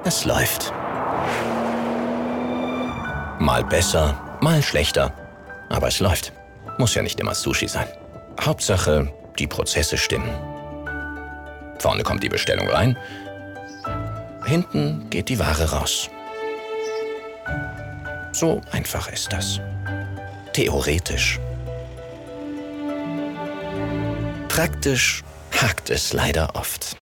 Es läuft. Mal besser, mal schlechter. Aber es läuft. Muss ja nicht immer Sushi sein. Hauptsache, die Prozesse stimmen. Vorne kommt die Bestellung rein. Hinten geht die Ware raus. So einfach ist das. Theoretisch. Praktisch hakt es leider oft.